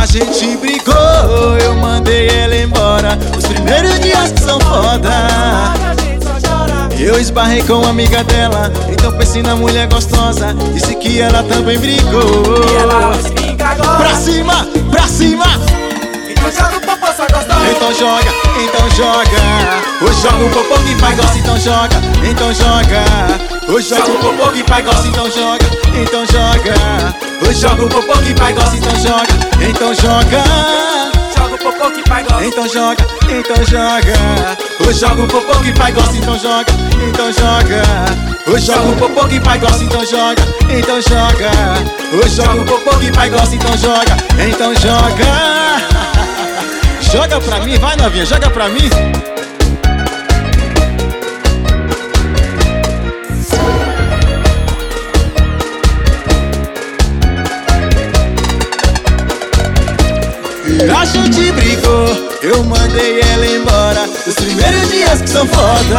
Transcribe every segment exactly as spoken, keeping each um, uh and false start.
A gente brigou, eu mandei ela embora. Os primeiros dias que são foda. Eu esbarrei com uma amiga dela, então pensei na mulher gostosa. Disse que ela também brigou. E ela vai se vingar agora. Pra cima, pra cima. Então joga o popô, só gostosa. Então joga, então joga. Hoje joga o popô que pai gosta, então joga. Então joga. Hoje joga o popô que pai gosta, então joga. Então joga. Hoje joga o popô que pai gosta, então joga. Então joga. Joga o popô que pai gosta. Então joga, então joga. Hoje joga o popô que pai gosta, então joga. Então joga. Hoje joga o popô que pai gosta, então joga. Então joga. Hoje joga o popô que pai gosta, então joga. Então joga. Joga pra mim, vai novinha, joga pra mim. A gente brigou, eu mandei ela embora. Os primeiros dias que são foda.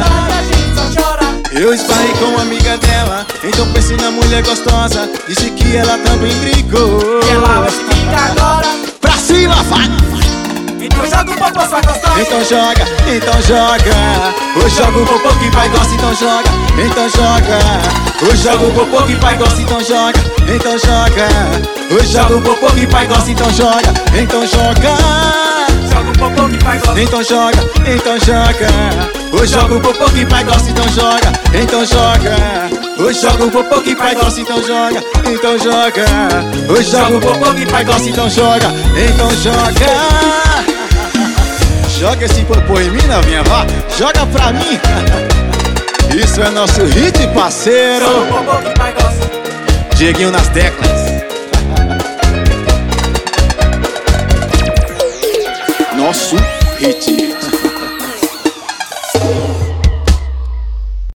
Eu esbarrei com uma amiga dela, então pensei na mulher gostosa. Disse que ela também brigou. E ela vai se vingar agora. Pra cima, vai! Então joga o popô, só gostosa. Então joga, então joga. Hoje joga o popô que pai gosta, então joga. Então joga. Hoje joga o popô que pai gosta, então joga. Então joga. Hoje joga o popô que pai gosta, então joga. Então joga. Joga o popô que pai gosta. Então joga, então joga. Hoje joga o popô que pai gosta, então joga. Então joga. Hoje joga o popô que pai gosta, então joga. Então joga. Hoje joga o popô que pai gosta, então joga. Então joga. Joga esse popô em mim, novinha, vá. Joga pra mim. Isso é nosso hit, parceiro. Joga o popô que pai gosta. Dieguinho nas teclas. Nosso hit.